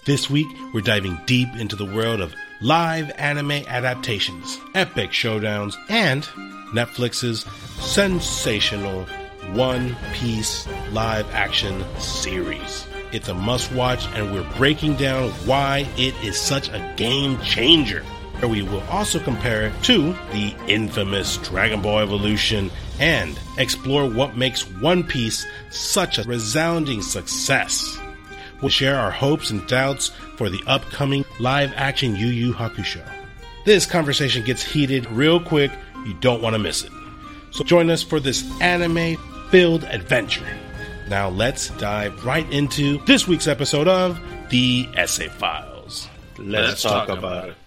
This week, we're diving deep into the world of live anime adaptations, epic showdowns, and Netflix's sensational One Piece live-action series. It's a must-watch, and we're breaking down why it is such a game-changer. We will also compare it to the infamous Dragon Ball Evolution and explore what makes One Piece such a resounding success. We'll share our hopes and doubts for the upcoming live-action Yu Yu Hakusho. This conversation gets heated real quick. You don't want to miss it. So join us for this anime-filled adventure. Now let's dive right into this week's episode of The Essay Files. Let's talk about it.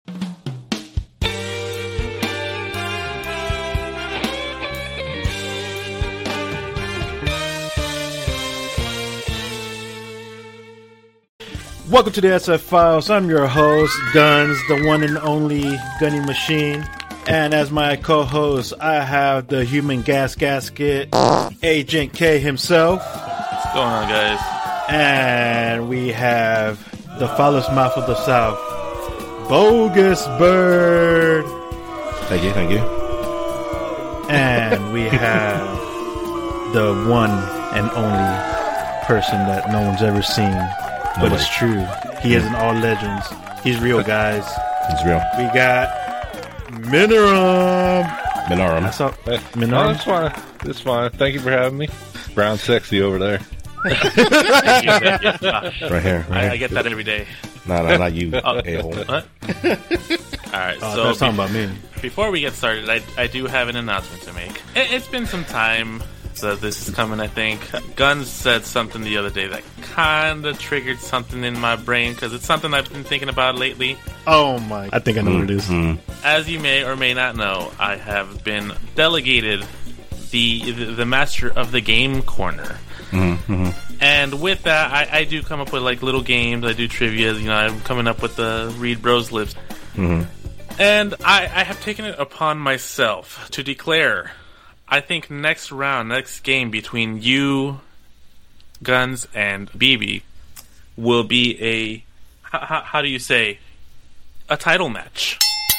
Welcome to the SF Files. I'm your host, Guns, the one and only Gunny Machine. And as my co-host, I have the human gas gasket, Agent K himself. What's going on, guys? And we have the foulest mouth of the South, Bogus Bird. Thank you. And we have the one and only person that no one's ever seen. But it's true. He is in all legends. He's real, guys. He's real. We got Minorum. Minorum. No, it's fine. It's fine. Thank you for having me. Brown sexy over there. Right here. I get that every day. No, not you, a-hole. What? Alright, so that's talking about me. Before we get started, I do have an announcement to make. It's been some time that this is coming, I think. Guns said something the other day that kind of triggered something in my brain, because it's something I've been thinking about lately. Oh my. I think I know what it is. As you may or may not know, I have been delegated the master of the game corner. And with that, I do come up with like little games. I do trivia. You know, I'm coming up with the Read Bros lists. And I have taken it upon myself to declare, I think next game between you, Guns, and BB will be how do you say, a title match.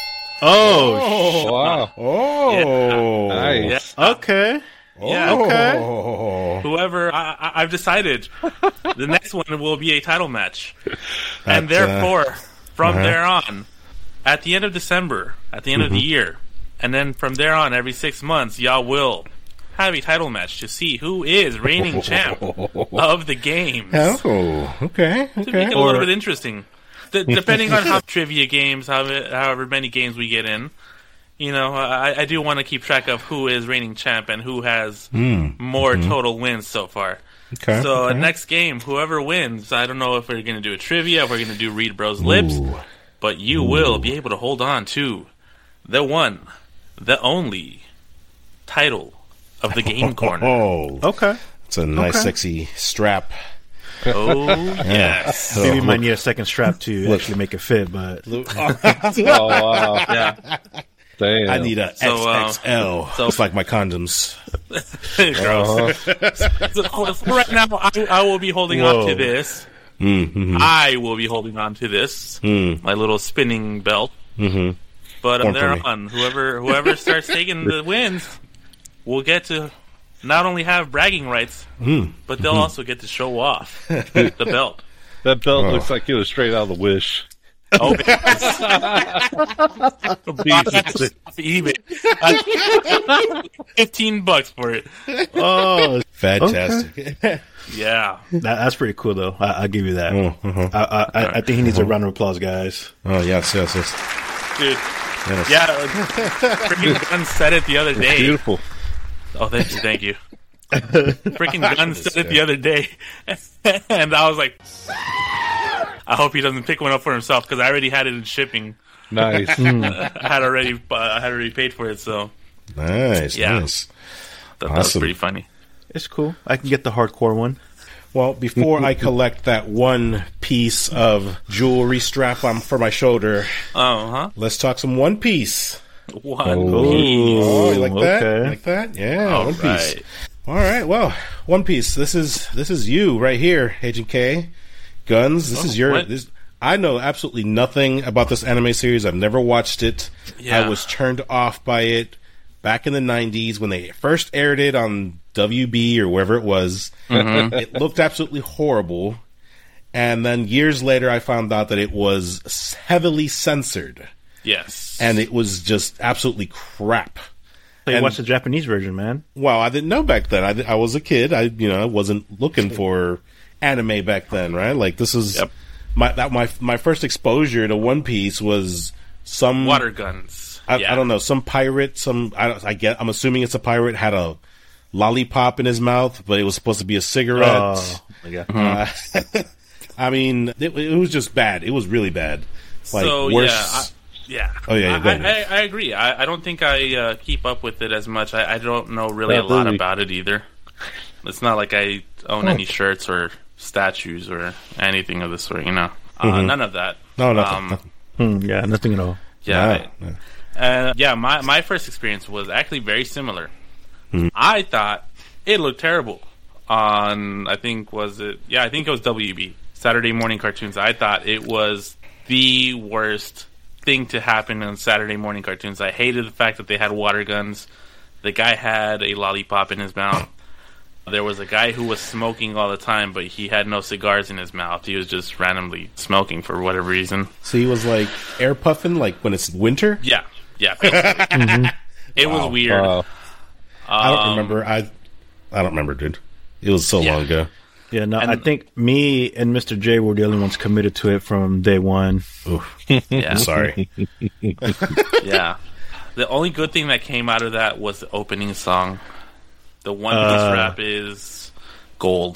Oh, wow. Oh. Nice. Yeah. okay. Yeah. Okay. Whoever, I've decided the next one will be a title match. And therefore, from there on, at the end of December, at the end of the year, and then from there on, every 6 months, y'all will have a title match to see who is reigning champ of the games. Oh, okay. To make it a little bit interesting. Depending on how trivia games, however many games we get in, you know, I do want to keep track of who is reigning champ and who has more total wins so far. Okay. So next game, whoever wins, I don't know if we're going to do a trivia, if we're going to do Read Bros Lips, but you will be able to hold on to the one, the only title of the game corner. Oh, Okay. it's a nice, sexy strap. Oh, yes. Maybe we might need a second strap to actually make it fit, but Oh, wow. Yeah. Damn. I need a XXL. so- It's like my condoms. Gross. So right now, I will be holding on to this. I will be holding on to this. My little spinning belt. But from there on, whoever starts taking the wins will get to not only have bragging rights, but they'll also get to show off the belt. That belt looks like it was straight out of the Wish. Oh, eBay. $15 for it. oh, Fantastic. Yeah. that's pretty cool though. I'll give you that. I think he needs a round of applause, guys. Oh, yes. Dude. Yes. Yeah. Freaking Gun said it the other day. Beautiful. Oh, thank you. Freaking Gun said it the other day, and I was like, I hope he doesn't pick one up for himself, because I already had it in shipping. Nice. I had already paid for it, so Nice. Yeah. Nice. that was Awesome. pretty funny. It's cool. I can get the hardcore one. Well, before I collect that one piece of jewelry strap for my shoulder, let's talk some One Piece. One Piece. Oh, you like that? okay. You like that? Yeah, All One Piece. right. All right. Well, One Piece. This is you right here, Agent K. Guns, this is your... what? I know absolutely nothing about this anime series. I've never watched it. Yeah. I was turned off by it back in the 90s when they first aired it on WB or wherever it was. It looked absolutely horrible. And then years later, I found out that it was heavily censored. Yes. And it was just absolutely crap. So you And- watched the Japanese version, man. Well, I didn't know back then. I was a kid. I wasn't looking for anime back then, right? Like this is Yep. my first exposure to One Piece was some Water guns. I don't know, some pirate. I'm assuming it's a pirate had a lollipop in his mouth, but it was supposed to be a cigarette. Oh, yeah. I mean, it was just bad. It was really bad. Like So, worse. yeah. Oh, yeah, go ahead. I agree. I don't think I keep up with it as much. I don't know really a lot Absolutely. about it either. It's not like I own any shirts or statues or anything of the sort, None of that. No, nothing. Yeah, nothing at all. Yeah. Yeah. My first experience was actually very similar. I thought it looked terrible on, I think it was WB, Saturday morning cartoons. I thought it was the worst thing to happen on Saturday morning cartoons. I hated the fact that they had water guns. The guy had a lollipop in his mouth. There was a guy who was smoking all the time, but he had no cigars in his mouth. He was just randomly smoking for whatever reason. So he was like air puffing, like when it's winter. Yeah, basically. It was weird. Wow. I don't remember. I don't remember, dude. It was so long ago. Yeah, no, And- I think me and Mr. J were the only ones committed to it from day one. Oof. Yeah. Sorry. Yeah. The only good thing that came out of that was the opening song. The One Piece rap is gold.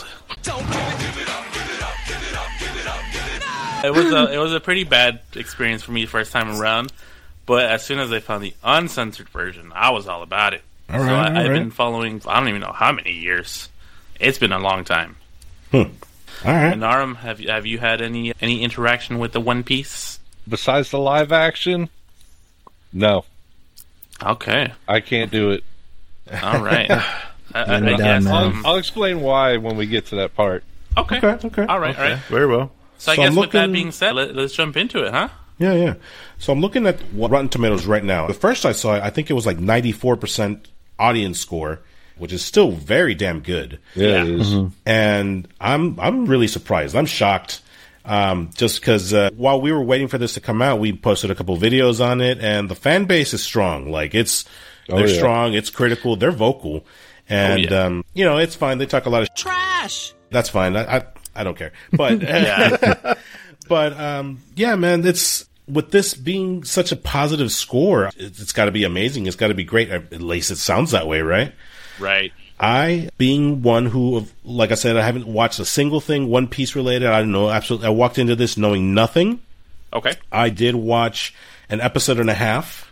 It was a pretty bad experience for me the first time around, but as soon as I found the uncensored version, I was all about it. All So right, I've all been right. following, I don't even know how many years. It's been a long time. All right. And Narum, have you had any interaction with the One Piece? Besides the live action, no, Okay. I can't do it. All right. I me down, guess. man. I'll explain why when we get to that part. Okay. Okay. All right. All right. Very well. So I So guess I'm with that looking- being said, let's jump into it, huh? Yeah. So I'm looking at Rotten Tomatoes right now. The first I saw, I think it was like 94% audience score, which is still very damn good. Yeah, it is. And I'm really surprised. I'm shocked. Just because while we were waiting for this to come out, we posted a couple videos on it, and the fan base is strong. Like they're yeah. strong. It's critical. They're vocal, and yeah. it's fine. They talk a lot of trash. That's fine. I don't care. But Yeah. but yeah, man, it's with this being such a positive score, it's got to be amazing. It's got to be great. At least it sounds that way, right? Right. I, being one who, like I said, I haven't watched a single thing One Piece related. I don't know, absolutely. I walked into this knowing nothing. Okay. I did watch an episode and a half.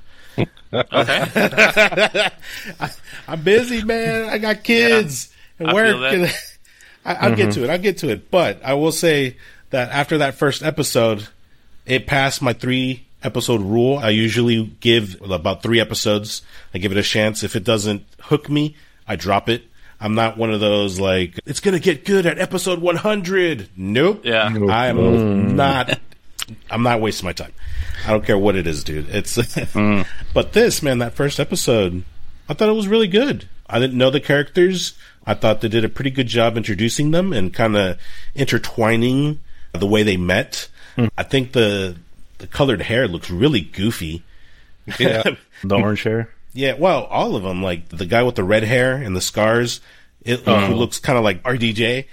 Okay. I'm busy, man. I got kids and I work. feel that. And I'll get to it. I'll get to it. But I will say that after that first episode, it passed my 3-episode rule. I usually give about 3 episodes. I give it a chance. If it doesn't hook me, I drop it. I'm not one of those like, it's going to get good at episode 100. Nope. Yeah. I'm not wasting my time. I don't care what it is, dude. It's But this, man, that first episode, I thought it was really good. I didn't know the characters. I thought they did a pretty good job introducing them and kind of intertwining the way they met. I think the colored hair looks really goofy. Yeah. The orange hair. Yeah, well, all of them, like the guy with the red hair and the scars, who looks kind of like RDJ.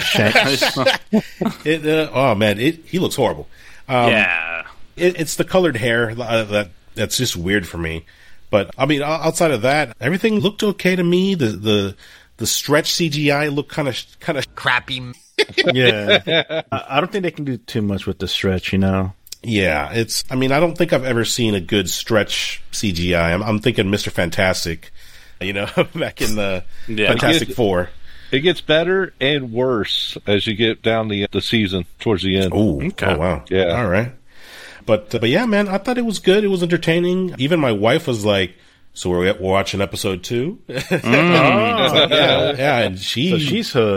Oh man, he looks horrible. Yeah. It's the colored hair that's just weird for me. But I mean, outside of that, everything looked okay to me. The stretch CGI looked kind of Crappy. Yeah. I don't think they can do too much with the stretch, you know? Yeah, I mean, I don't think I've ever seen a good stretch CGI. I'm thinking Mr. Fantastic, back in the Fantastic Four. It gets better and worse as you get down the season towards the end. Ooh, Okay. Oh, wow. Yeah. All right. But yeah, man, I thought it was good. It was entertaining. Even my wife was like, so we're watching episode 2? Yeah, and So she's hooked.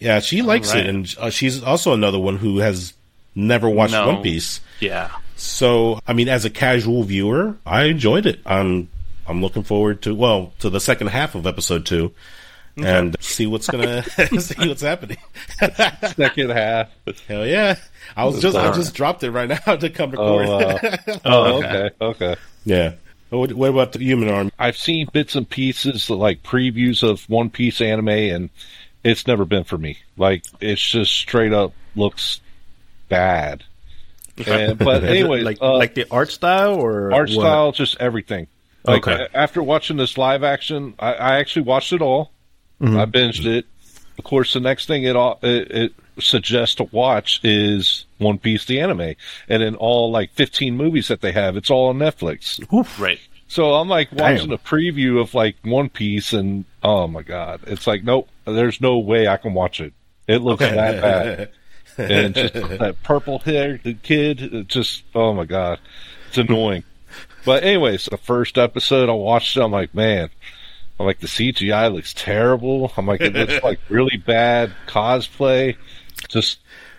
Yeah, she likes it, and she's also another one who has never watched One Piece. Yeah. So, I mean, as a casual viewer, I enjoyed it. I'm looking forward to the second half of episode 2 and see what's see what's happening. Second half. Hell yeah. I just dropped it right now to come record. Okay. Yeah. What about the Human Arm? I've seen bits and pieces, like previews of One Piece anime, and it's never been for me. Like, it's just straight up looks bad. But anyway, like the art style or art style, just everything. Like, okay. After watching this live action, I actually watched it all. Mm-hmm. I binged it. Of course, the next thing it suggests to watch is One Piece the anime, and in all 15 movies that they have, it's all on Netflix. Oof. Right. So I'm watching a preview of One Piece, and oh my god, it's nope, there's no way I can watch it. It looks that bad, and just that purple haired kid, it just oh my god, it's annoying. But anyways, the first episode I watched it, I'm like, man. I'm like, the CGI looks terrible. I'm like, it looks like really bad cosplay. Just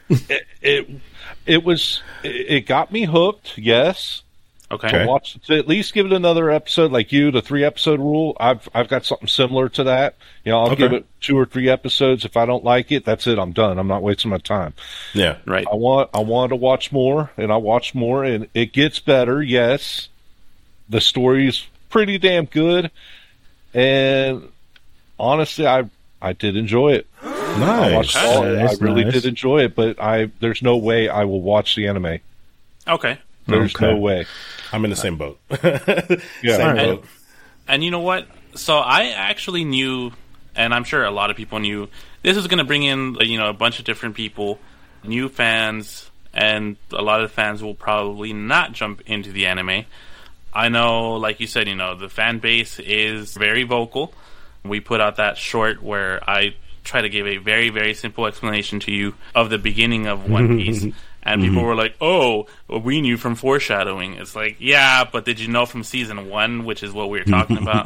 it got me hooked. Yes. Okay. I watched to at least give it another episode, like you, the 3-episode rule. I've got something similar to that. I'll give it 2 or 3 episodes. If I don't like it, that's it. I'm done. I'm not wasting my time. Yeah. Right. I wanted to watch more, and I watched more, and it gets better. Yes. The story's pretty damn good. And honestly, I did enjoy it. Nice. I really did enjoy it, but there's no way I will watch the anime. Okay. There's no way. I'm in the same boat. Yeah. Same boat. And you know what? So I actually knew, and I'm sure a lot of people knew, this was going to bring in a bunch of different people, new fans, and a lot of fans will probably not jump into the anime. I know, like you said, the fan base is very vocal. We put out that short where I try to give a very, very simple explanation to you of the beginning of One Piece. And people were like, oh, well, we knew from foreshadowing. It's like, yeah, but did you know from season 1, which is what we were talking about?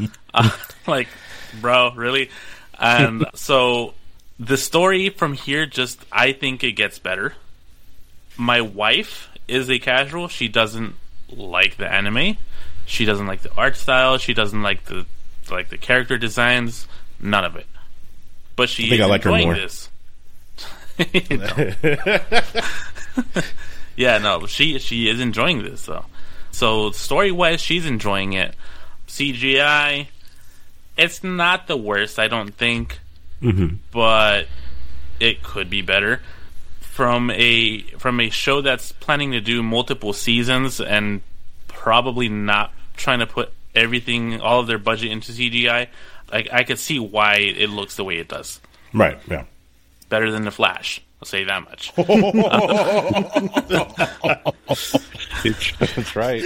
Bro, really? And so the story from here I think it gets better. My wife is a casual. She doesn't like the anime. She doesn't like the art style. She doesn't like the character designs. None of it. But she is enjoying this. Yeah, no, she is enjoying this though. So story wise, she's enjoying it. CGI, it's not the worst, I don't think, but it could be better. From a show that's planning to do multiple seasons and probably not trying to put all of their budget into CGI, I could see why it looks the way it does. Right, yeah. Better than The Flash, I'll say that much. That's right.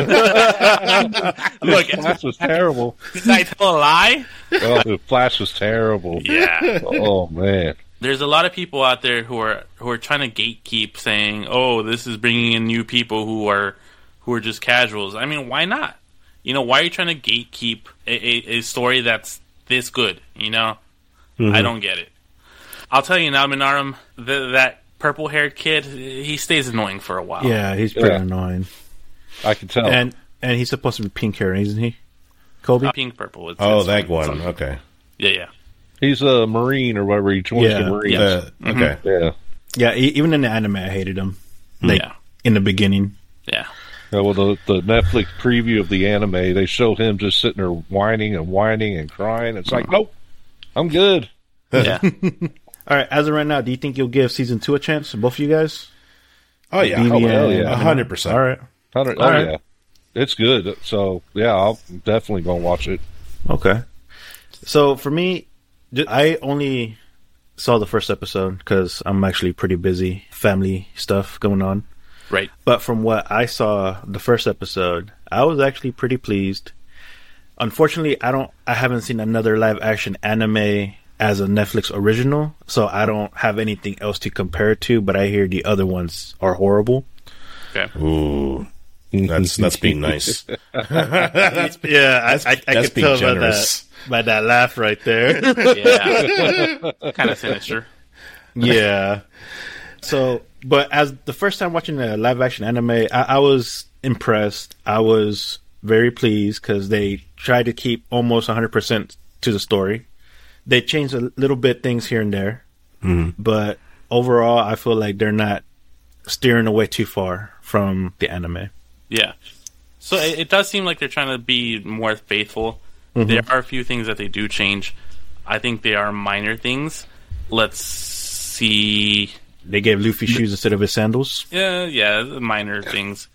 Look, The Flash was terrible. Did I tell a lie? Oh, The Flash was terrible. Yeah. Oh, man. There's a lot of people out there who are trying to gatekeep, saying, "Oh, this is bringing in new people who are just casuals." I mean, why not? Why are you trying to gatekeep a story that's this good? I don't get it. I'll tell you now, Minarum, that purple-haired kid, he stays annoying for a while. Yeah, he's pretty annoying. I can tell. And he's supposed to be pink hair, isn't he? Kobe? Pink purple. It's that one. something. Okay. Yeah. He's a Marine or whatever. He joins the Marines. Okay. Yeah. Yeah, even in the anime, I hated him. In the beginning. Yeah. Well, the Netflix preview of the anime, they show him just sitting there whining and crying. It's like, nope, I'm good. Yeah. All right, as of right now, do you think you'll give season 2 a chance, both of you guys? Oh, yeah. BB 100%. All right. Yeah. It's good. So, yeah, I'll definitely go and watch it. Okay. So, for me, I only saw the first episode because I'm actually pretty busy. Family stuff going on. Right. But from what I saw the first episode, I was actually pretty pleased. Unfortunately, I haven't seen another live action anime as a Netflix original, so I don't have anything else to compare it to, but I hear the other ones are horrible. Okay. Ooh. That's being nice. Yeah, I could being tell generous. by that laugh right there. Yeah, kind of sinister. Yeah. So, but as the first time watching the live action anime, I was impressed. I was very pleased because they tried to keep almost 100% to the story. They changed a little bit things here and there, but overall, I feel like they're not steering away too far from the anime. Yeah. So it does seem like they're trying to be more faithful. There are a few things that they do change. I think they are minor things. Let's see. They gave Luffy shoes instead of his sandals. Yeah, minor things.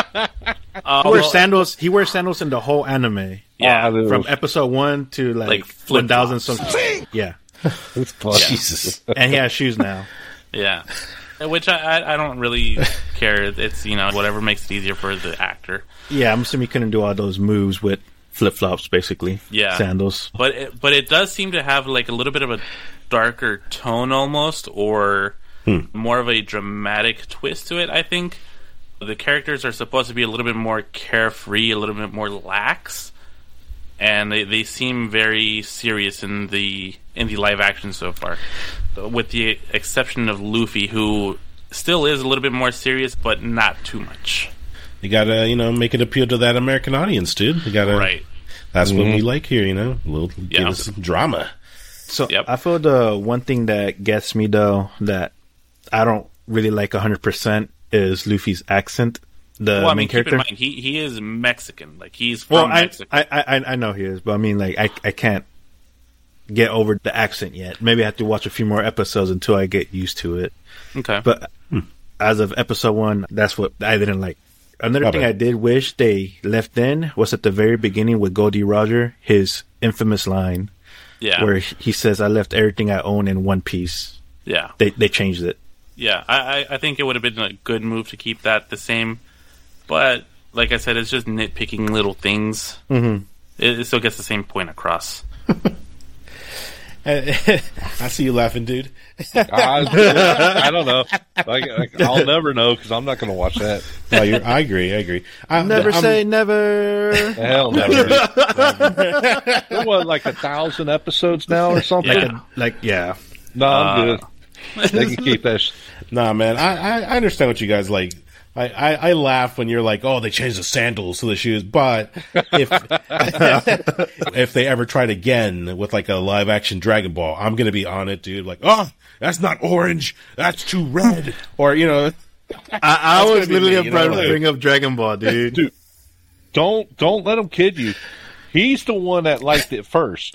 He wears sandals in the whole anime. Yeah, from episode 1 to like 1,000 something. Yeah. Jesus. And he has shoes now. Yeah. Which I don't really care. It's, whatever makes it easier for the actor. Yeah, I'm assuming he couldn't do all those moves with flip-flops, basically. Yeah. Sandals. But it does seem to have like a little bit of a darker tone almost, or more of a dramatic twist to it, I think. The characters are supposed to be a little bit more carefree, a little bit more lax. And they seem very serious in the live action so far. With the exception of Luffy, who still is a little bit more serious, but not too much. You gotta, make it appeal to that American audience, dude. You gotta, right. That's what we like here, give us some drama. So I feel the one thing that gets me though, that I don't really like 100% is Luffy's accent. The main character. Keep in mind, he is Mexican. Like he's from Mexico. I know he is, but I mean, like I can't get over the accent yet. Maybe I have to watch a few more episodes until I get used to it. Okay. But as of episode 1, that's what I didn't like. Another thing I did wish they left in was at the very beginning with Goldie Roger, his infamous line, where he says, "I left everything I own in one piece." Yeah. They changed it. Yeah, I think it would have been a good move to keep that the same. But, like I said, it's just nitpicking little things. Mm-hmm. It still gets the same point across. I see you laughing, dude. I don't know. Like, I'll never know because I'm not going to watch that. No, I agree. Never say never. Hell, never. What, like 1,000 episodes now or something? Yeah. No, I'm good. They can keep that. Nah, man. I understand what you guys like. I laugh when you're like, oh, they changed the sandals to the shoes. But if they ever tried again with like a live action Dragon Ball, I'm gonna be on it, dude. Like, oh, that's not orange, that's too red. Or I was literally about to bring up Dragon Ball, dude. Dude, don't let him kid you. He's the one that liked it first.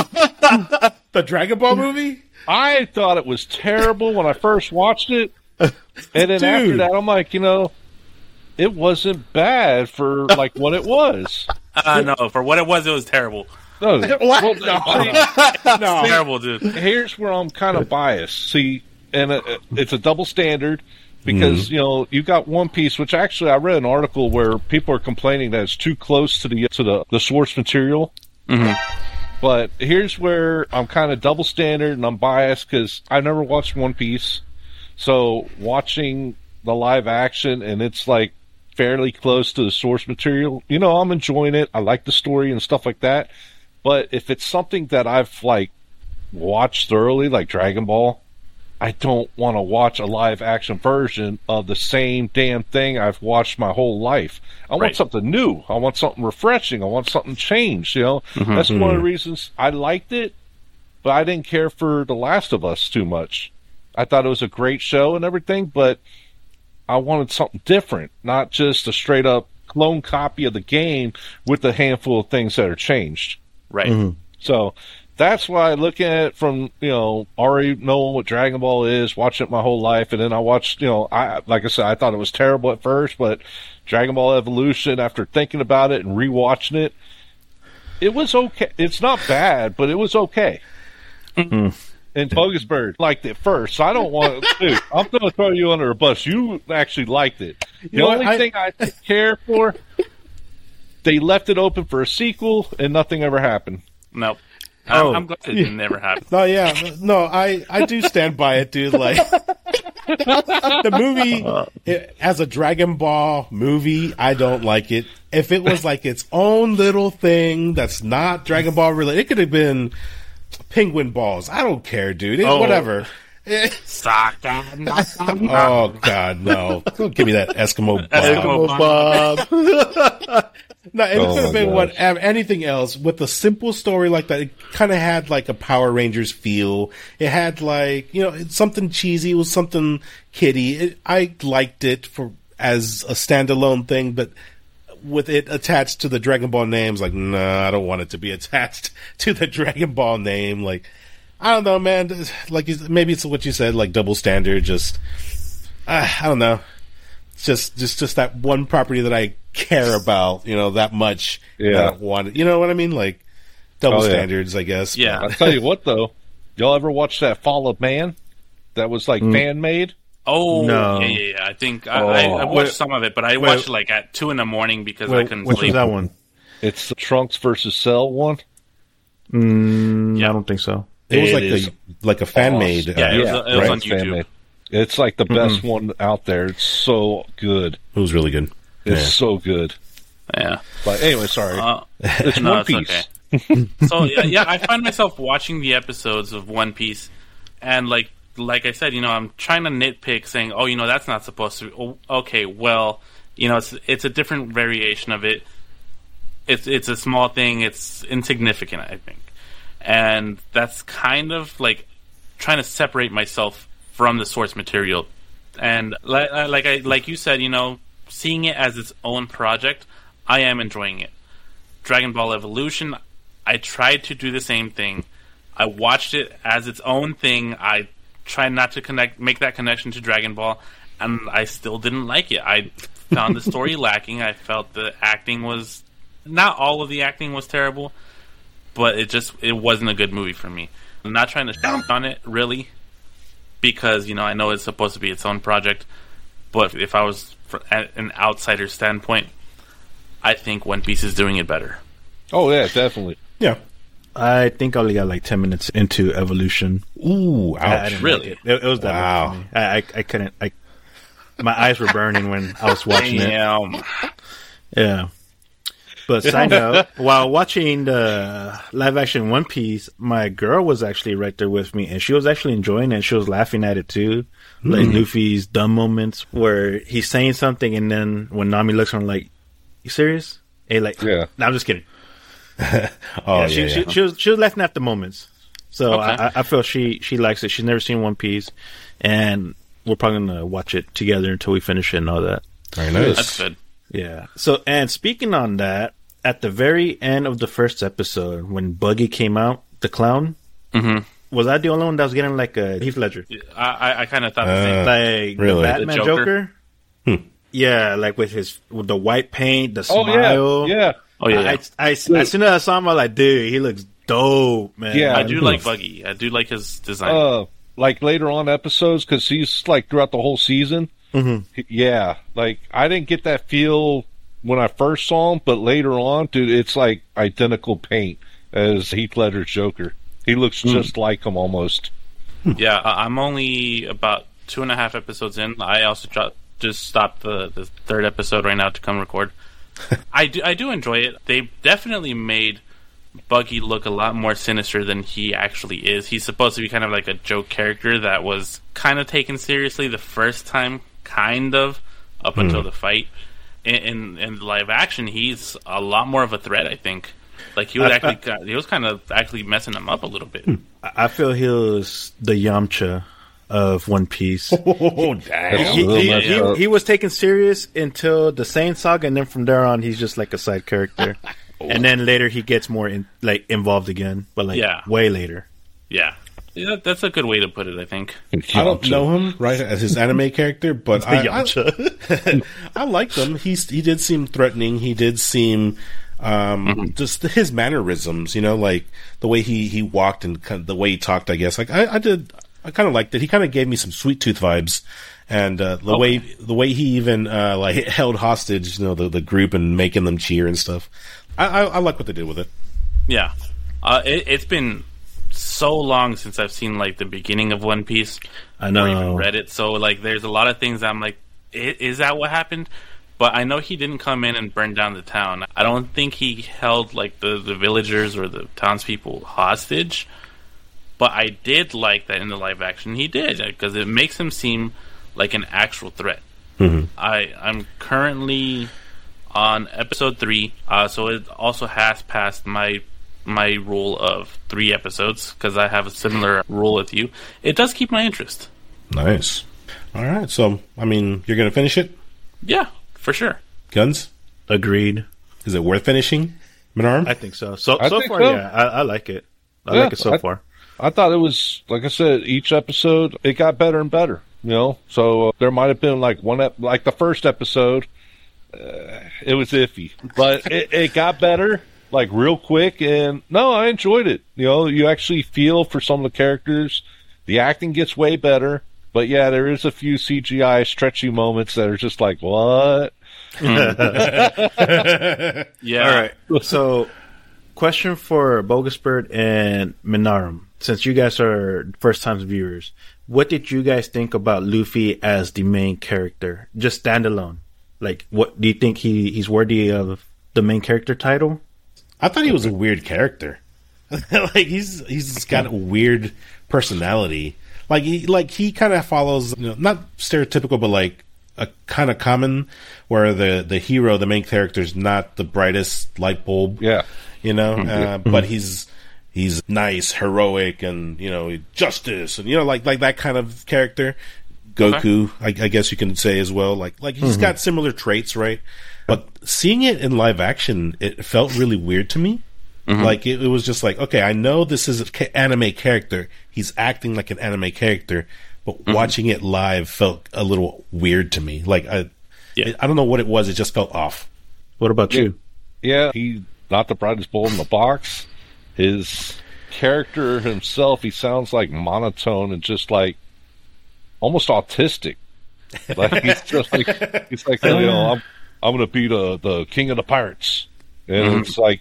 The Dragon Ball movie? I thought it was terrible when I first watched it. And then after that, I'm like, it wasn't bad for like what it was. No, for what it was terrible. No, what? No. Terrible, dude. Here's where I'm kind of biased. See, and it's a double standard because you got One Piece, which actually I read an article where people are complaining that it's too close to the source material. Mm-hmm. But here's where I'm kind of double standard and I'm biased because I never watched One Piece. So watching the live action and it's like fairly close to the source material, I'm enjoying it. I like the story and stuff like that. But if it's something that I've like watched thoroughly, like Dragon Ball, I don't want to watch a live action version of the same damn thing I've watched my whole life. I want something new. I want something refreshing. I want something changed. That's one of the reasons I liked it, but I didn't care for The Last of Us too much. I thought it was a great show and everything, but I wanted something different, not just a straight up clone copy of the game with a handful of things that are changed. Right. Mm-hmm. So that's why I look at it from, already knowing what Dragon Ball is, watching it my whole life, and then I watched, like I said, I thought it was terrible at first, but Dragon Ball Evolution, after thinking about it and rewatching it, it was okay. It's not bad, but it was okay. Mm-hmm. And Bogus Bird liked it first, so I don't want to. Dude, I'm going to throw you under a bus. You actually liked it. The only thing I care for, they left it open for a sequel, and nothing ever happened. Nope. I'm glad it never happened. No, yeah. No, I do stand by it, dude. Like, The movie, as a Dragon Ball movie, I don't like it. If it was like its own little thing that's not Dragon Ball related, it could have been Penguin Balls. I don't care, dude. Whatever. Oh God, no! Don't give me that Eskimo Bob. No, it could have been anything else with a simple story like that. It kind of had like a Power Rangers feel. It had like something cheesy. It was something kiddie. I liked it as a standalone thing, but with it attached to the Dragon Ball names, like, nah, I don't want it to be attached to the Dragon Ball name. Like, I don't know, man. Like, maybe it's what you said, like double standard. Just, I don't know. It's just that one property that I care about, that much. Yeah. That I want it. You know what I mean? Like double standards, I guess. Yeah. I'll tell you what, though. Y'all ever watch that Fall of Man? That was like fan made. Oh no. Yeah. I think I watched some of it, but I watched it like at 2 a.m. because I couldn't sleep. Which was that one? It's the Trunks versus Cell one. I don't think so. It was like a fan made. It was on YouTube. It's like the best one out there. It's so good. It was really good. It's so good. Yeah. But anyway, sorry. It's One Piece. Okay. So yeah, I find myself watching the episodes of One Piece, and like I said, I'm trying to nitpick, saying, "Oh, that's not supposed to be." Oh, okay, well, it's a different variation of it. It's a small thing. It's insignificant, I think, and that's kind of like trying to separate myself from the source material. And like you said, seeing it as its own project, I am enjoying it. Dragon Ball Evolution, I tried to do the same thing. I watched it as its own thing. I tried not to make that connection to Dragon Ball, and I still didn't like it. I found the story lacking. I felt the acting was... Not all of the acting was terrible, but it wasn't a good movie for me. I'm not trying to stomp on it, really, because, I know it's supposed to be its own project, but if I was at an outsider standpoint, I think One Piece is doing it better. Oh, yeah, definitely. Yeah. I think I only got like 10 minutes into Evolution. Ooh, ouch. Really? It was that bad for me. I couldn't... my eyes were burning when I was watching it. Yeah. But side note, while watching the live-action One Piece, my girl was actually right there with me, and she was actually enjoying it. She was laughing at it, too. Like Luffy's dumb moments where he's saying something, and then when Nami looks at him like, you serious? Hey, like, no, I'm just kidding. She was laughing at the moments. So okay. I feel she likes it. She's never seen One Piece, and we're probably going to watch it together until we finish it and all that. Very nice. That's good. Yeah. So, and speaking on that, at the very end of the first episode, when Buggy came out, the clown, was I the only one that was getting like a Heath Ledger? I kind of thought the same. Like really? The Batman the Joker? Yeah, like with the white paint, the smile. Yeah. Oh yeah. As soon as I saw him, I was like, dude, he looks dope, man. Yeah, I do like Buggy. I do like his design. Like later on episodes, because he's like throughout the whole season. Yeah, like I didn't get that feel when I first saw him, but later on, dude, it's like identical paint as Heath Ledger's Joker. He looks just like him almost. Yeah, I'm only about 2.5 episodes in. I also just stopped the third episode right now to come record. I do enjoy it. They definitely made Buggy look a lot more sinister than he actually is. He's supposed to be kind of like a joke character that was kind of taken seriously the first time, kind of, up until the fight. In live action, he's a lot more of a threat, I think. Like, he was kind of actually messing him up a little bit. I feel he was the Yamcha of One Piece. Oh, damn. He was taken serious until the Saiyan Saga, and then from there on, he's just like a side character. And then later, he gets more involved again, but way later. Yeah. Yeah, that's a good way to put it, I think. I don't know him, right, as his anime character, but I liked him. He did seem threatening. He did seem just his mannerisms, like the way he walked and kind of the way he talked, I guess. Like I kind of liked it. He kind of gave me some Sweet Tooth vibes. And the way he even held hostage, the group and making them cheer and stuff. I like what they did with it. Yeah. It's been so long since I've seen like the beginning of One Piece. I know. Or even read it. So like, there's a lot of things that I'm like, is that what happened? But I know he didn't come in and burn down the town. I don't think he held like the villagers or the townspeople hostage. But I did like that in the live action he did, because it makes him seem like an actual threat. Mm-hmm. I'm currently on episode 3, so it also has passed my rule of 3 episodes, because I have a similar rule with you. It does keep my interest. Nice. All right, so, I mean, you're going to finish it? Yeah, for sure. Guns? Agreed. Is it worth finishing, Minarm? I think so. So think far, so. yeah, I like it. I like it so far. I thought it was, like I said, each episode, it got better and better, you know? So there might have been like like the first episode, it was iffy. But it got better, like real quick, and no, I enjoyed it. You know, you actually feel for some of the characters. The acting gets way better. But yeah, there is a few CGI stretchy moments that are just like, what? Yeah. All right. So, question for Bogusbird and Minarum. Since you guys are first-time viewers, what did you guys think about Luffy as the main character? Just standalone. Like, what do you think he's worthy of the main character title? I thought he was a weird character. Like, he's got a weird personality. Like he kind of follows, you know, not stereotypical, but like a kind of common, where the hero, the main character, is not the brightest light bulb. Yeah, you know, but he's nice, heroic, and you know, justice, and you know, like that kind of character. Goku, I guess you can say as well. Like he's got similar traits, right? But seeing it in live action, it felt really weird to me. Like it was just like, okay, I know this is an anime character. He's acting like an anime character, but watching it live felt a little weird to me. Like I don't know what it was. It just felt off. What about you? Yeah, he's not the brightest bulb in the box. His character himself, he sounds like monotone and just like almost autistic. Like he's just like you know, I'm gonna be the king of the pirates, and it's like,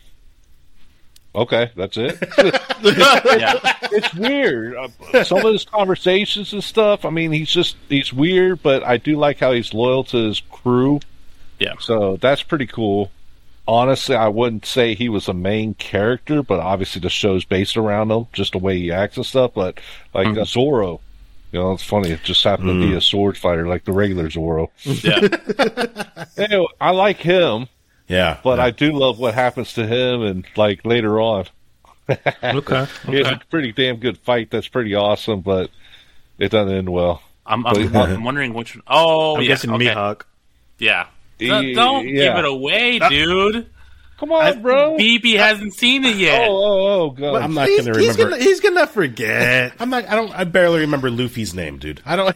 okay, that's it. Yeah. It's weird. Some of his conversations and stuff, I mean, he's weird, but I do like how he's loyal to his crew. Yeah. So that's pretty cool. Honestly, I wouldn't say he was a main character, but obviously the show's based around him, just the way he acts and stuff. But like Zoro, you know, it's funny. It just happened to be a sword fighter, like the regular Zoro. Yeah. Anyway, I like him. Yeah, but I do love what happens to him, and like later on. Okay. It's a pretty damn good fight. That's pretty awesome, but it doesn't end well. I'm wondering which one. Oh, I'm guessing Mihawk. Yeah. Don't give it away, dude. Come on, bro. BB hasn't seen it yet. Oh, God. I'm not going to remember. He's gonna forget. I barely remember Luffy's name, dude. I don't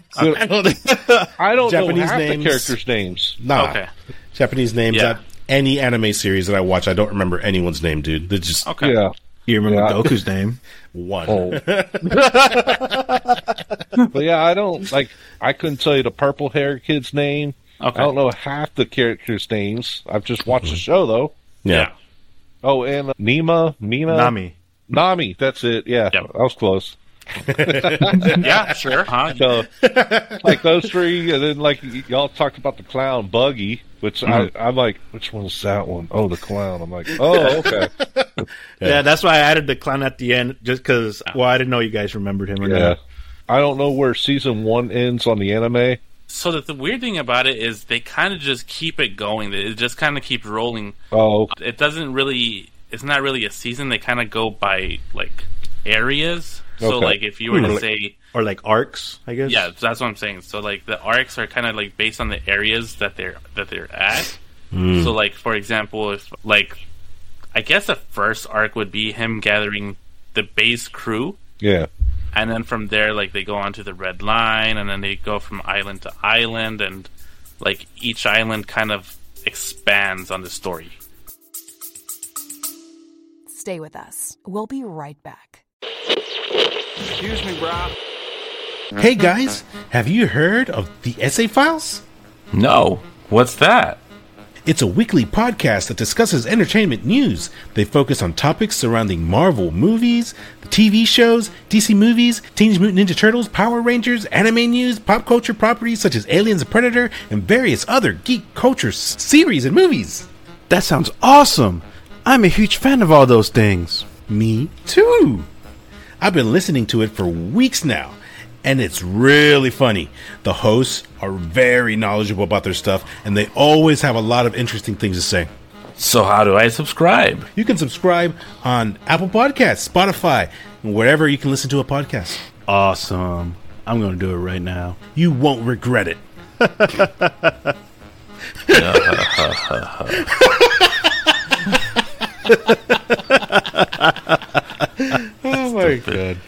I don't Japanese know half names. the characters' names. Nah. Okay. Japanese names. Yeah. Any anime series that I watch, I don't remember anyone's name, dude. They're just Okay. Yeah. You remember Goku's name? one. Oh. But yeah, I couldn't tell you the purple hair kid's name. Okay. I don't know half the characters' names. I've just watched the show, though. Yeah. Oh, and Mina? Nami, that's it. Yeah, Yep. I was close. Yeah, sure. So, like those three, and then like y'all talked about the clown Buggy, which I'm like, which one's that one? Oh, the clown. I'm like, oh, okay. Yeah, that's why I added the clown at the end, just because. Well, I didn't know you guys remembered him or Yeah, not. I don't know where season 1 ends on the anime. So the weird thing about it is they kind of just keep it going. It just kind of keeps rolling. Oh, It doesn't really. It's not really a season. They kind of go by like areas. So Okay. like if you were to say, Or like arcs, I guess. yeah, that's what I'm saying. So like the arcs are kind of like based on the areas that they're at. So like for example, if like I guess the first arc would be him gathering the base crew. yeah. And then from there, like, they go on to the Red Line, and then they go from island to island, and, like, each island kind of expands on the story. Stay with us. We'll be right back. Excuse me, brah. Hey guys, have you heard of the Essay Files? No. What's that? It's a weekly podcast that discusses entertainment news. They focus on topics surrounding Marvel movies, TV shows, DC movies, Teenage Mutant Ninja Turtles, Power Rangers, anime news, pop culture properties such as Aliens and Predator, and various other geek culture series and movies. That sounds awesome. I'm a huge fan of all those things. Me too. I've been listening to it for weeks now, and it's really funny. The hosts are very knowledgeable about their stuff, and they always have a lot of interesting things to say. So how do I subscribe? You can subscribe on Apple Podcasts, Spotify, and wherever you can listen to a podcast. Awesome. I'm going to do it right now. You won't regret it. Oh my god.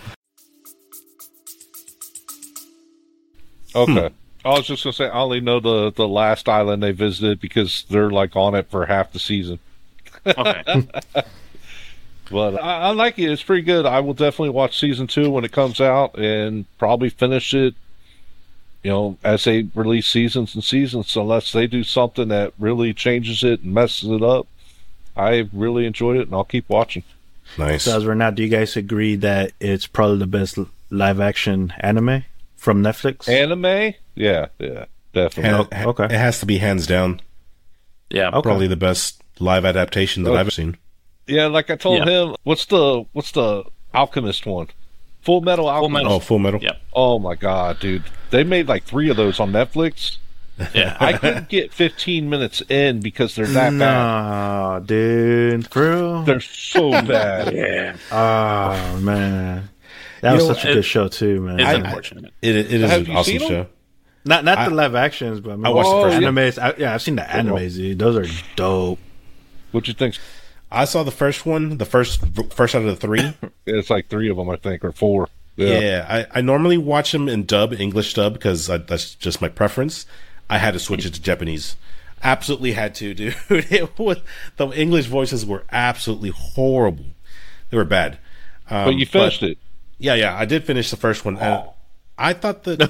Okay. I was just going to say, I only know the last island they visited because they're like on it for half the season. Okay. But I like it. It's pretty good. I will definitely watch season 2 when it comes out and probably finish it, as they release seasons and seasons, unless they do something that really changes it and messes it up. I really enjoyed it, and I'll keep watching. Nice. So as we're not, do you guys agree that it's probably the best live-action anime from Netflix? Anime? Yeah, definitely. Okay. It has to be hands down. Yeah. Okay. Probably the best live adaptation that I've ever seen. Yeah, like I told him, what's the Alchemist one? Full Metal Alchemist. Oh, Full Metal. Yep. Oh my god, dude! They made like 3 of those on Netflix. Yeah. I couldn't get 15 minutes in because they're that bad. Nah, dude. For real? They're so bad. Yeah. Oh, man. That was such a good show, too, man. It's unfortunate. It is Have an you awesome seen them? show. Not the live actions, but I watched the first animes. I've seen the animes, dude. Those are dope. What you think? I saw the first one, the first out of the 3. It's like 3 of them, I think, or 4. Yeah, I normally watch them in English dub, because that's just my preference. I had to switch it to Japanese. Absolutely had to, dude. The English voices were absolutely horrible. They were bad. But you finished it. Yeah, I did finish the first one. I thought that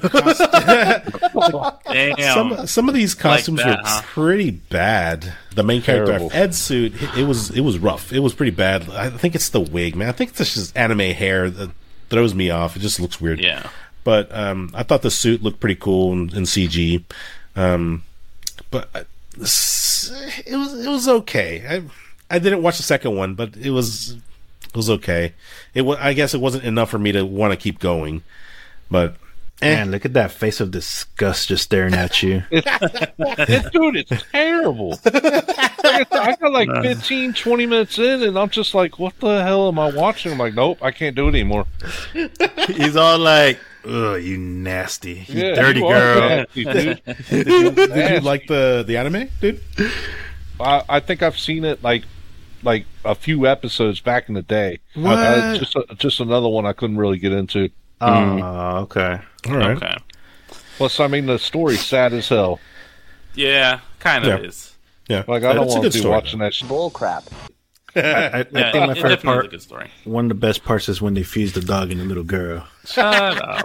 Damn. some of these costumes Like that, were huh? pretty bad. The main character, Terrible. Ed's suit, it was rough. It was pretty bad. I think it's the wig, man. I think it's just anime hair that throws me off. It just looks weird. Yeah. But I thought the suit looked pretty cool in CG. But it was okay. I didn't watch the second one, but it was okay. I guess it wasn't enough for me to want to keep going. But Man, look at that face of disgust just staring at you. Dude, it's terrible. I got like 15, 20 minutes in, and I'm just like, what the hell am I watching? I'm like, nope, I can't do it anymore. He's all like, ugh, you nasty. You dirty you are girl. nasty, dude. did you like the anime, dude? I think I've seen it like a few episodes back in the day. What? Just another one I couldn't really get into. Oh, okay. All right. Okay. Plus, I mean, the story's sad as hell. Yeah, kind of Yeah. is. Yeah. Like, I don't It's a want good to be story, watching that shit. I Yeah, think my it favorite definitely is a part, good story. one of the best parts is when they fuse the dog and the little girl. Shut up.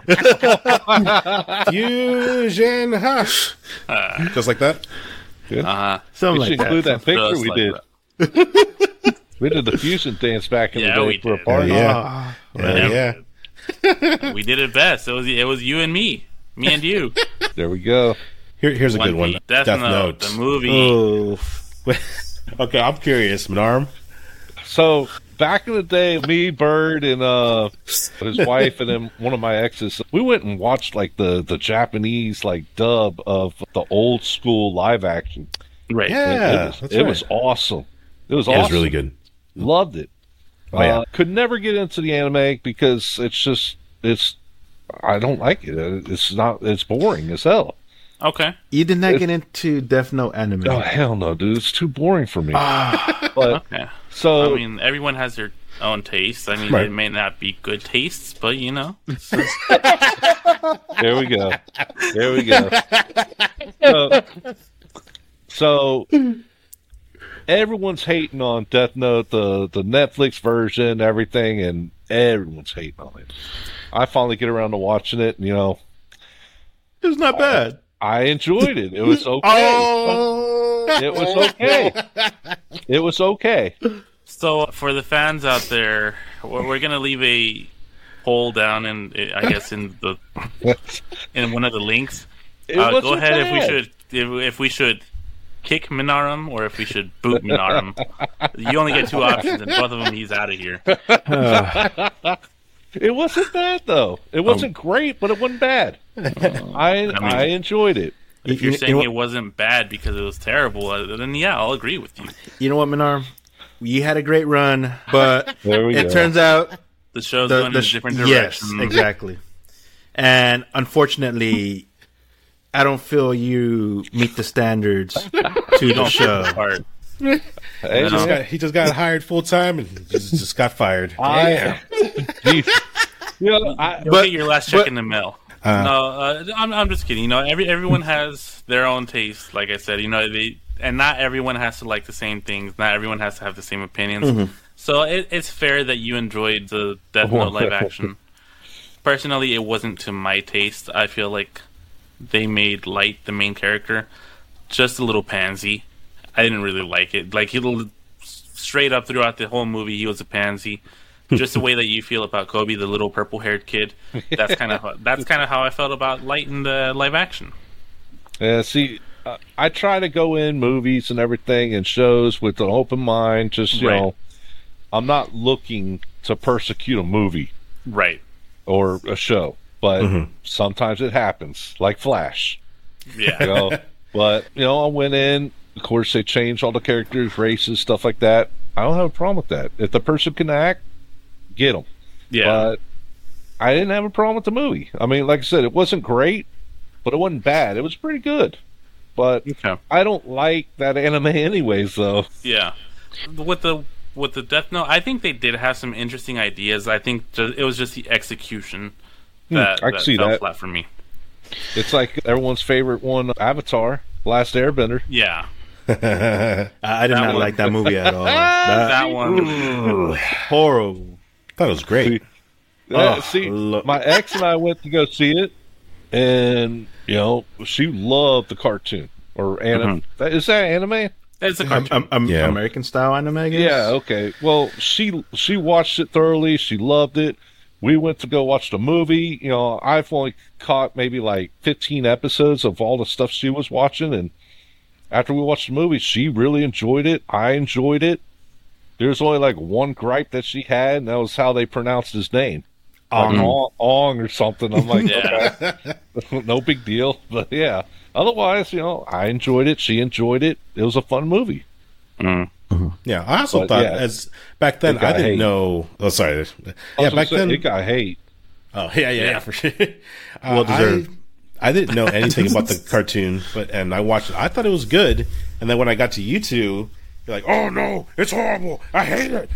Fusion Hush. Just like that? Uh-huh. Something We should like include that. that picture Just we like did. that. We did the fusion dance back in Yeah, the day we for a did. party. Yeah. Yeah. Yeah. We did it best. It was you and me. Me and you. There we go. Here's a good one. Piece. Death Note, the movie. Oh, Okay, I'm curious, Menarm. So back in the day, me, Bird, and his wife, and then one of my exes, we went and watched like the Japanese like dub of the old school live action. Right. Yeah, It was awesome. It was It awesome. was really good. Loved it. Oh, yeah. Could never get into the anime because I don't like it. It's boring as hell. Okay. you did not get into Death Note anime. Oh hell no, dude! It's too boring for me. But Okay. so I mean, everyone has their own taste. I mean, Right. it may not be good tastes, but you know. there we go. There we go. So everyone's hating on Death Note, the Netflix version, everything, and everyone's hating on it. I finally get around to watching it, and It's not bad. I enjoyed it. It was okay. It was okay. It was okay. So for the fans out there, we're gonna leave a poll down in, I guess, in one of the links. Go ahead if we should kick Minarum or if we should boot Minarum. You only get two options, and both of them he's out of here. It wasn't bad though. It wasn't great, but it wasn't bad. I enjoyed it. If you're saying it wasn't bad because it was terrible, then yeah, I'll agree with you. You know what, Minarum? You had a great run, but it turns out the show's going in a different direction. Yes, exactly. And unfortunately, I don't feel you meet the standards to the show. He just got hired full time and just got fired. But get your last check in the mail. I'm just kidding. You know, everyone has their own taste. Like I said, you know, and not everyone has to like the same things. Not everyone has to have the same opinions. Mm-hmm. So it's fair that you enjoyed the Death Note live action. Personally, it wasn't to my taste. I feel like they made Light, the main character, just a little pansy. I didn't really like it. Like, straight up throughout the whole movie, he was a pansy. Just the way that you feel about Kobe, the little purple-haired kid. That's kind of how I felt about Light in the live action. Yeah, see, I try to go in movies and everything and shows with an open mind. Just you know, I'm not looking to persecute a movie, right, or a show. But sometimes it happens, like Flash. Yeah. You know? But I went in. Of course, they changed all the characters, races, stuff like that. I don't have a problem with that. If the person can act, get them. Yeah. But I didn't have a problem with the movie. I mean, like I said, it wasn't great, but it wasn't bad. It was pretty good. But I don't like that anime anyways, though. Yeah. With the Death Note, I think they did have some interesting ideas. I think it was just the execution that fell flat for me. It's like everyone's favorite one, Avatar, Last Airbender. Yeah. I did not like that movie at all. That one. Horrible. I thought it was great. My ex and I went to go see it, and she loved the cartoon or anime. Is that anime? It's a cartoon. American style anime, I guess? Yeah. Okay. Well, she watched it thoroughly. She loved it. We went to go watch the movie. I've only caught maybe like 15 episodes of all the stuff she was watching, and after we watched the movie, she really enjoyed it. I enjoyed it. There's only like one gripe that she had, and that was how they pronounced his name. Ong or something. I'm like, okay, no big deal. But yeah, otherwise, I enjoyed it. She enjoyed it. It was a fun movie. Yeah, I also thought as back then I didn't know. Oh, sorry. Yeah, back then it got hate. Oh yeah, for sure. Well deserved. I didn't know anything about the cartoon, and I watched it. I thought it was good, and then when I got to you two, you're like, "Oh no, it's horrible! I hate it."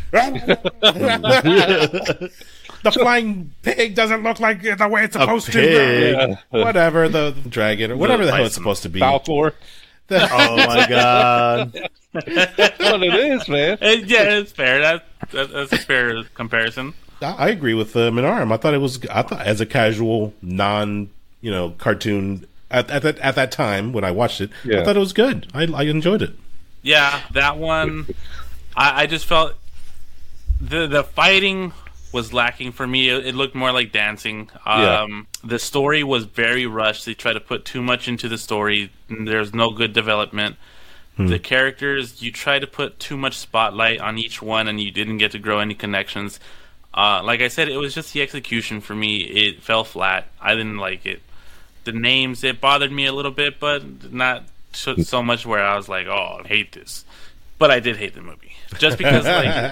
The flying pig doesn't look like the way it's supposed to. Yeah. Whatever, the dragon or whatever the hell it's supposed to be. Falcor. Oh my god. That's what it is, man. Yeah, it's fair. That's a fair comparison. I agree with Minarum. I thought as a casual cartoon at that time when I watched it, I thought it was good. I enjoyed it. Yeah, that one I just felt the fighting was lacking for me. It looked more like dancing. The story was very rushed. They tried to put too much into the story. There's no good development. The characters, you try to put too much spotlight on each one, and you didn't get to grow any connections. Like I said, it was just the execution for me. It fell flat. I didn't like it. The names, it bothered me a little bit, but not so much where I was like, oh, I hate this. But I did hate the movie. Just because,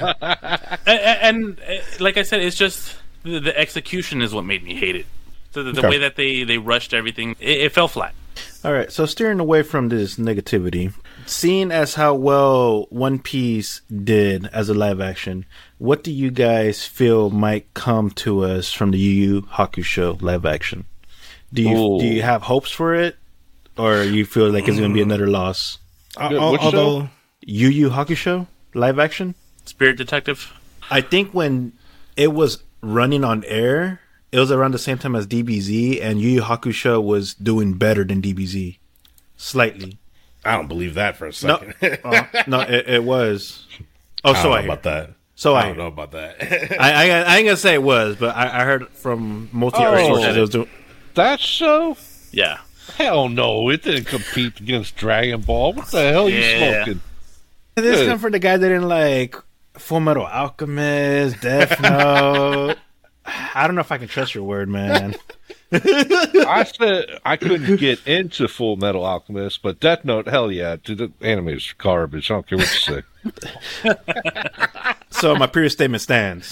and like I said, it's just the execution is what made me hate it. So the way that they rushed everything, it fell flat. All right, so steering away from this negativity, seeing as how well One Piece did as a live action, what do you guys feel might come to us from the Yu Yu Hakusho live action? Do you have hopes for it, or you feel like it's going to be another loss? Although Yu Yu Hakusho live action, Spirit Detective. I think when it was running on air, it was around the same time as DBZ, and Yu Yu Hakusho was doing better than DBZ, slightly. I don't believe that for a second. No, it was. Oh, so I don't know about that. So I don't know about that. I ain't gonna say it was, but I heard from multi sources it was doing that show. Yeah. Hell no, it didn't compete against Dragon Ball. What the hell are you smoking? This come from the guy that didn't like Full Metal Alchemist, Death Note. I don't know if I can trust your word, man. I said I couldn't get into Full Metal Alchemist, but Death Note, hell yeah, dude, the anime is garbage. I don't care what you say. So my previous statement stands.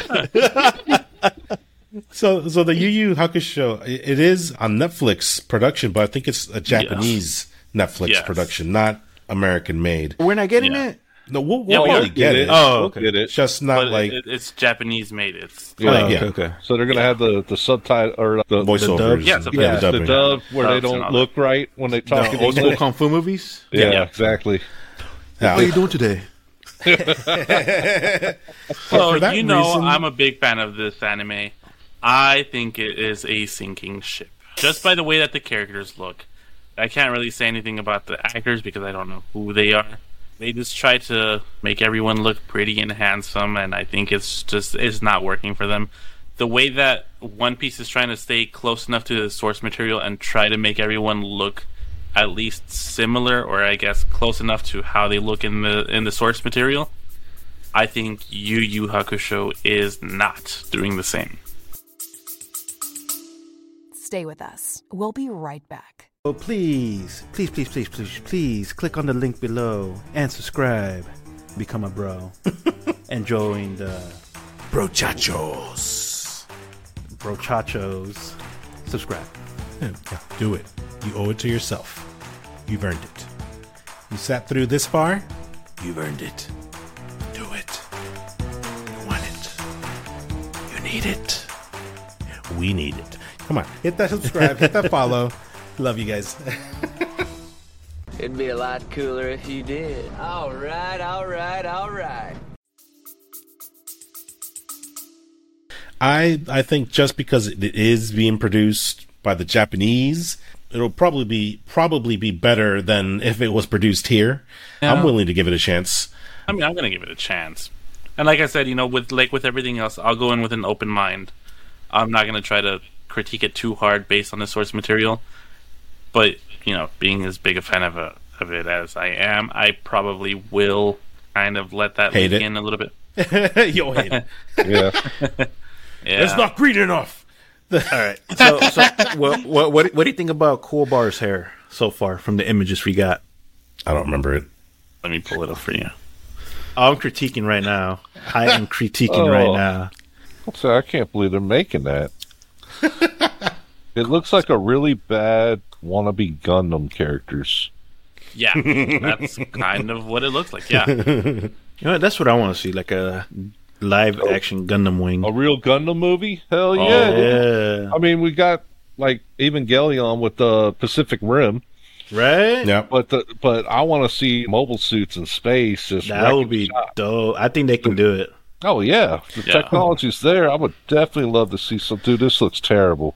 So the Yu Yu Hakusho, it is on Netflix production, but I think it's a Japanese Netflix production, not American made. We're not getting it? No, we'll probably get it. Oh, okay. We'll get it. It's just not but it's Japanese made. It's okay. So they're gonna have the subtitle or the voiceovers. The dub where they don't look right when they talk in old school English. kung fu movies. Yeah, exactly. Yeah. What are you doing today? So that you know, reason- I'm a big fan of this anime. I think it is a sinking ship, just by the way that the characters look. I can't really say anything about the actors because I don't know who they are. They just try to make everyone look pretty and handsome, and I think it's not working for them. The way that One Piece is trying to stay close enough to the source material and try to make everyone look at least similar, or I guess close enough to how they look in the source material, I think Yu Yu Hakusho is not doing the same. Stay with us. We'll be right back. Oh, please click on the link below and subscribe. Become a bro. And join the Brochachos. Subscribe. Yeah, do it. You owe it to yourself. You've earned it. You sat through this far. You've earned it. Do it. You want it. You need it. We need it. Come on. Hit that subscribe. Hit that follow. Love you guys. It'd be a lot cooler if you did. All right. I think just because it is being produced by the Japanese, it'll probably be better than if it was produced here. Yeah. I'm willing to give it a chance. I mean, I'm going to give it a chance. And like I said, you know, with everything else, I'll go in with an open mind. I'm not going to try to critique it too hard based on the source material. But, you know, being as big a fan of it as I am, I probably will kind of let that leak in a little bit. You'll hate it. Yeah. It's not green enough. All right. So what do you think about Kuwabara's hair so far from the images we got? I don't remember it. Let me pull it up for you. I'm critiquing right now. I am critiquing right now. So I can't believe they're making that. It looks like a really bad wannabe Gundam characters. Yeah, that's kind of what it looks like. Yeah. You know, that's what I want to see, like a live action Gundam Wing. A real Gundam movie? Hell yeah. Yeah. I mean, we got like Evangelion with the Pacific Rim. Right? Yeah. But I want to see mobile suits in space. That would be dope. I think they can do it. Oh, yeah. The technology's there. I would definitely love to see some. Dude, this looks terrible.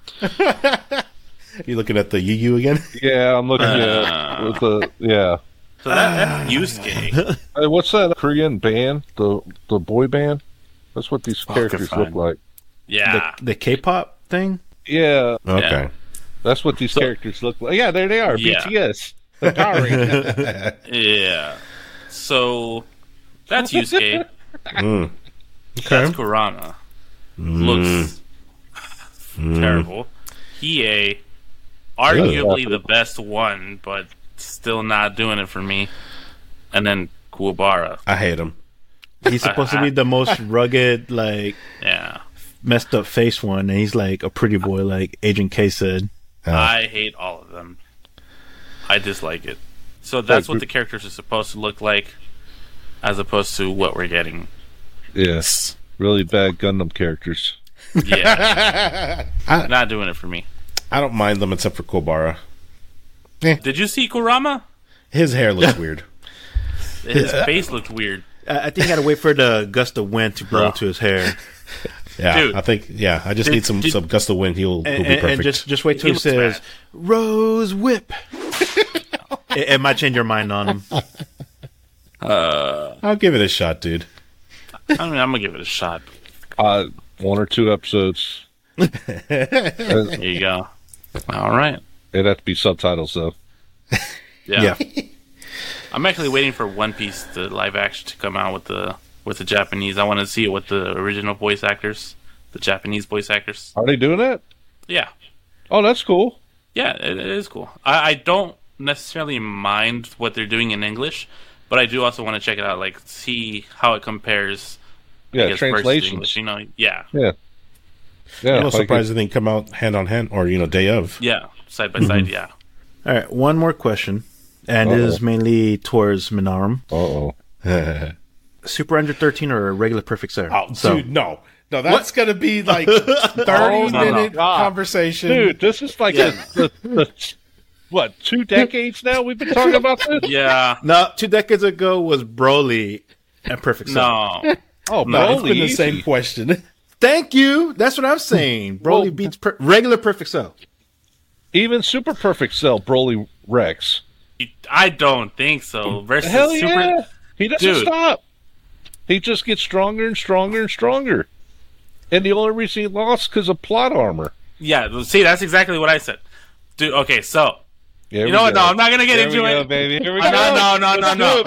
You looking at the Yu again? Yeah, I'm looking at with the So that's Yusuke. Hey, what's that Korean band? The boy band? That's what these characters look like. Yeah. The K-pop thing? Yeah. Okay. Yeah. That's what these characters look like. Yeah, there they are. Yeah. BTS. The Power Rangers. Yeah. So that's Yusuke. Okay. That's Kurama. Looks terrible. Hiei, arguably the best one, but still not doing it for me. And then Kuwabara. I hate him. He's supposed to be the most rugged, like, messed up face one, and he's like a pretty boy, like Agent K said. I hate all of them. I dislike it. So that's what the characters are supposed to look like, as opposed to what we're getting. Yes. Really bad Gundam characters. Yeah. Not doing it for me. I don't mind them except for Kuwabara. Did you see Kurama? His hair looks weird. His face looked weird. I think you gotta wait for the gust of wind to blow into his hair. Yeah, Dude. I think. Yeah, I just need some gust of wind. He'll be perfect. And just wait till he says Rose Whip. It might change your mind on him. I'll give it a shot, dude. I'm gonna give it a shot. 1 or 2 episodes. There you go. All right. It'd have to be subtitles though. Yeah. I'm actually waiting for One Piece, the live action, to come out with the Japanese. I want to see it with the original voice actors, the Japanese voice actors. Are they doing that? Yeah. Oh, that's cool. Yeah, it is cool. I don't necessarily mind what they're doing in English, but I do also want to check it out, like see how it compares. Yeah, versus translations. English, yeah. Yeah. I'm not surprised they didn't come out hand on hand or day of. Yeah, side by side, yeah. All right, one more question, and it is mainly towards Minarum. Super Android 13 or regular Perfect Cell? Oh, dude, no, that's gonna be like 30-minute conversation, dude. This is like what 2 decades now we've been talking about this. Yeah, no, 2 decades ago was Broly and Perfect Cell. No, it's been the same question. Thank you. That's what I'm saying. Broly beats regular Perfect Cell. Even Super Perfect Cell, Broly Rex. I don't think so. Versus Hell Super. Yeah. He doesn't stop. He just gets stronger and stronger and stronger. And the only reason he lost because of plot armor. Yeah, see, that's exactly what I said. Dude, okay, so you know what? No, I'm not gonna get into it, baby. Here we go. No,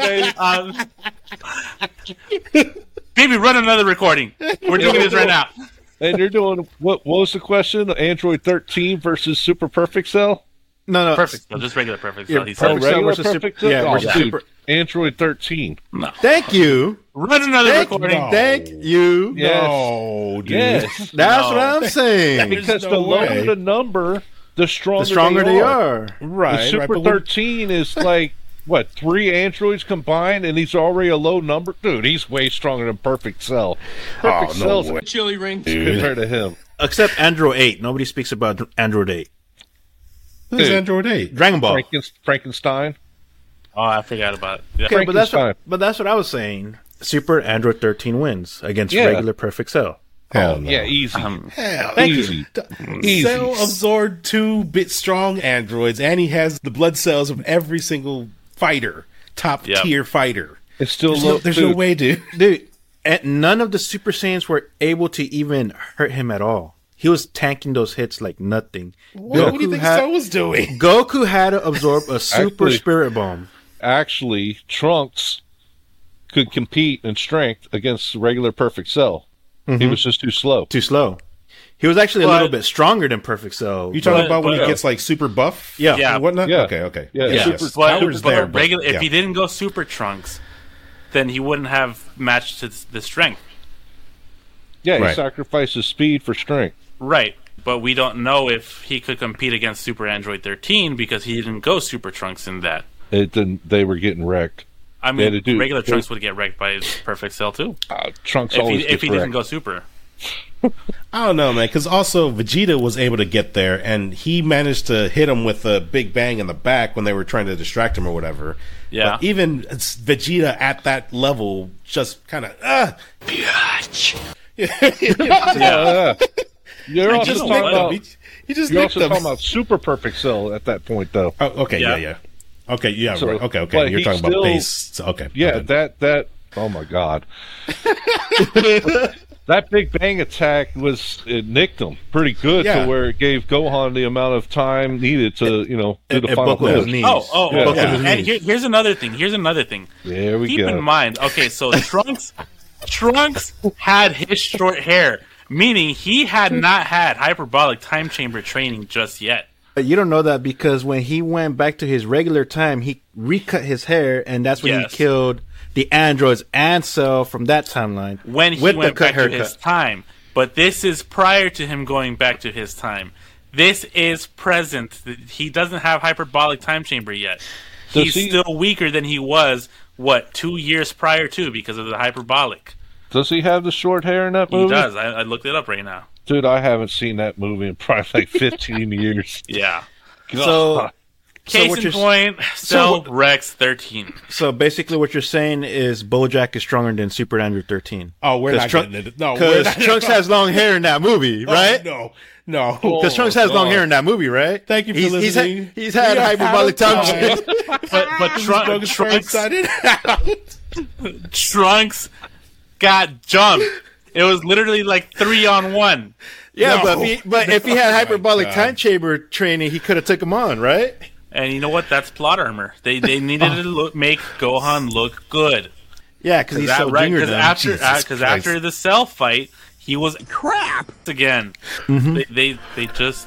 baby. Baby, run another recording. We're doing this right now. And you're doing what was the question? Android 13 versus Super Perfect Cell? No. Perfect Cell, just regular Perfect Cell. Yeah, He said. Perfect Cell versus Perfect Super. Cell? Yeah, versus dude, Super. Android 13. No. Thank you. Run another recording. No. Thank you. Yes. No, dude. Yes. That's what I'm saying. Because no the lower way. the number, the stronger, The stronger they are. Right. The Super right, 13 is like, what, 3 androids combined, and he's already a low number? Dude, he's way stronger than Perfect Cell. Perfect Cell's way. Chili ring. compared to him. Except Android 8. Nobody speaks about Android 8. Who's Dude. Android 8? Dragon Ball. Frankenstein. Oh, I forgot about it. Yeah. Okay, but that's Frankenstein. what I was saying. Super Android 13 wins against regular Perfect Cell. Hell no. Yeah, easy. Hell, Easy. Easy. Cell absorbed 2-bit strong androids, and he has the blood cells of every single fighter, top tier fighter. It's still There's no way, dude. Dude, and none of the Super Saiyans were able to even hurt him at all. He was tanking those hits like nothing. What do you think Cell was doing? Goku had to absorb a super Actually- spirit bomb. Actually, Trunks could compete in strength against regular Perfect Cell. He was just too slow. Too slow. He was actually a little bit stronger than Perfect Cell. You talking about when he gets like super buff? Yeah. Yeah. And whatnot? Yeah. Okay. Yeah. Super But, powers there. but but- regular, if yeah. he didn't go Super Trunks, then he wouldn't have matched the strength. Yeah, he Right. sacrifices speed for strength. Right. But we don't know if he could compete against Super Android 13 because he didn't go Super Trunks in that. They were getting wrecked. I They had mean, to do- regular Trunks would get wrecked by Perfect Cell too. Trunks If always he gets didn't wrecked. go Super. I don't know, man, because also Vegeta was able to get there, and he managed to hit him with a big bang in the back when they were trying to distract him or whatever. Yeah. But even Vegeta at that level just kind of, Bitch. Yeah. You're also just talking licked about, him. He just you're licked also him. talking about Super Perfect Cell at that point, though. Oh, okay, Yeah. yeah. Okay, yeah, So, right. Okay. but You're he talking about still- base. So, okay. Yeah, okay. that. Oh my God. That big bang attack it nicked him pretty good Yeah. to where it gave Gohan the amount of time needed to, do the It final buckled his push. knees. Oh, Yeah. Buckled his and knees. here's another thing. There we Keep go. in mind, okay, so Trunks had his short hair, meaning he had not had hyperbolic time chamber training just yet. You don't know that because when he went back to his regular time, he recut his hair, and that's when Yes. he killed the androids and Cell from that timeline. When he with went the cut back to haircut. his time. But this is prior to him going back to his time. This is present. He doesn't have hyperbolic time chamber yet. Does He's he- still weaker than he was, 2 years prior to because of the hyperbolic. Does he have the short hair in that He movie? does. I looked it up right now. Dude, I haven't seen that movie in probably like 15 years. Yeah. So Case in point, Cell Rex 13. So basically what you're saying is BoJack is stronger than Super Andrew 13. Oh, we're not getting it. No, because Trunks has long hair in that movie, right? No. Because Trunks has long hair in that movie, right? Thank you for listening. He's had hyperbolic tongue. But Trunks got jumped. It was literally like 3-on-1. Yeah, but if he had hyperbolic time chamber training, he could have took him on, right? And you know what? That's plot armor. They needed to make Gohan look good. Yeah, because he's so junior. Because after the Cell fight, he was crap again. Mm-hmm. They just.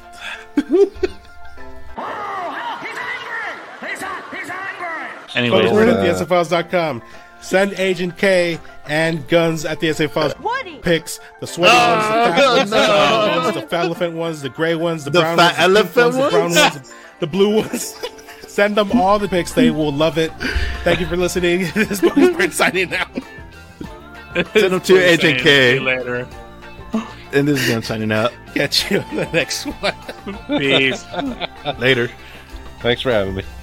Anyway, we're at theSAFiles.com. Send Agent K and Guns at the SA Files picks. The sweaty ones, the fat elephant ones, the gray ones, the brown ones, the brown ones, the blue ones. Send them all the picks. They will love it. Thank you for listening. This book is Brent signing out. Send them to Agent K. Later. And this is Gun signing out. Catch you on the next one. Peace. Later. Thanks for having me.